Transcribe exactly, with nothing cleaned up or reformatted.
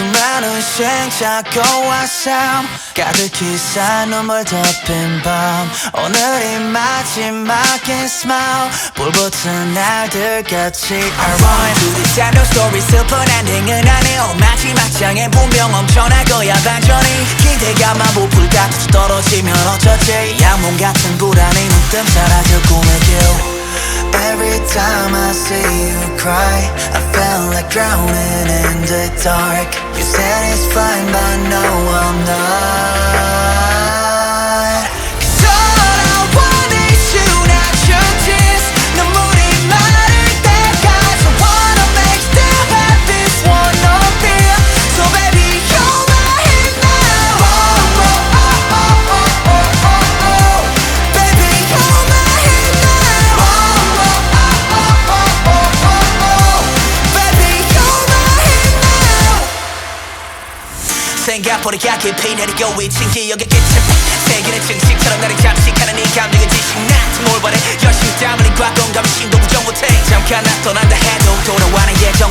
수많은 시행착오와 삶 가득히 쌓인 눈물 덮인 밤 오늘이 마지막인 smile 불붙은 날들같이 Alright 둘이 짠 no story 슬픈 엔딩은 아니오 마지막 장엔 분명 엄청날 거야 반전이 기대감만 부풀다 터져 떨어지면 어쩌지 양몸 같은 불안이 문득 사라져 꿈의 길 Every time I see you cry I feel like drowning in the dark You said it's fine but no I'm not Cause all I want is you not your tears 눈물이 마를 때까지 I wanna make still have this one appear So baby you're my hit now oh, oh, oh, oh, oh, oh, oh, oh. Baby you're my hit now oh, oh, oh, oh, oh, oh, oh. Baby you're my hit now 생각보다 깊이 내리고 있진 기억의 끝은 세계는 증식처럼 나를 잠식하는 이 감정의 지식 나한테 뭘 바래 열심히 땀 흘린 과거감이 신도 부정 못해 잠깐 나 떠난다 해도 돌아와는 예정